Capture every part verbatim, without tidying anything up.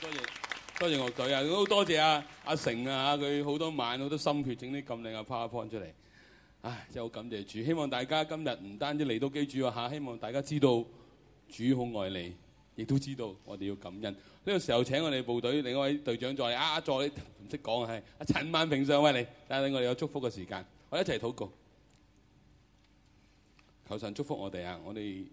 多謝多謝樂隊啊！好多謝阿阿成啊，佢好多晚好多心血整啲咁靚嘅 PowerPoint 出嚟。唉，真係好感謝主！希望大家今日唔單止嚟到基主啊嚇，希望大家知道主好愛你，亦都知道我哋要感恩。呢、這個時候請我哋部隊另一位隊長助理啊，助理唔識講係阿陳萬平上位嚟，帶領我哋有祝福嘅時間，我哋一齊禱告，求神祝福我哋啊！我哋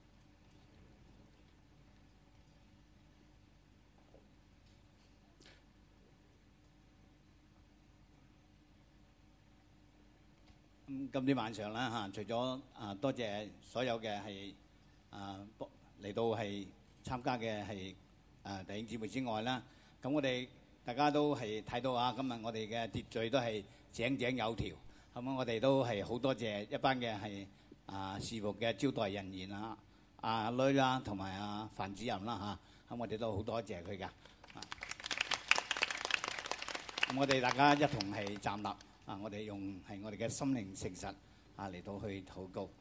今天晚上啦嚇，除咗啊多謝所有嘅係啊嚟到係參加嘅係啊弟兄姊妹之外啦，咁我哋大家都係睇到啊，今日我哋嘅秩序都係井井有條，咁我哋都係好多謝一班嘅係啊事務嘅招待人員啊，阿女啦同埋阿范主任啦嚇，咁我哋都好多謝佢㗎。咁我哋大家一同係站立。啊！我哋用係我哋嘅心靈誠實啊嚟到去禱告，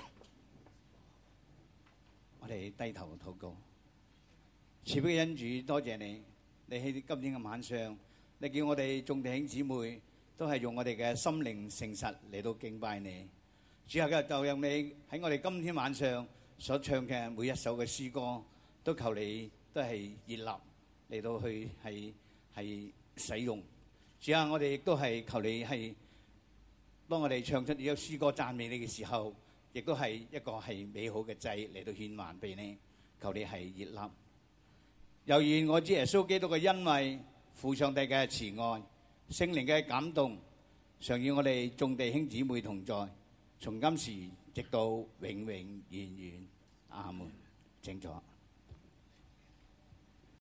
我哋低頭禱告。慈悲嘅恩主，多謝你，你喺今天嘅晚上，你叫我哋眾弟兄姊妹都係用我哋嘅心靈誠實嚟到敬拜你。主啊，今日就讓你喺我哋今天晚上所唱嘅每一首嘅詩歌，都求你都係熱納嚟到去係係使用。主啊，我哋亦都係求你係，當我哋唱出呢首詩歌讚美你嘅時候，亦都係一個係美好嘅祭嚟到獻還俾你。求你係熱納，又願我主耶穌基督嘅恩惠、父上帝嘅慈愛、聖靈嘅感動，常與我哋眾弟兄姊妹同在，從今時直到永永遠遠。阿門。請坐。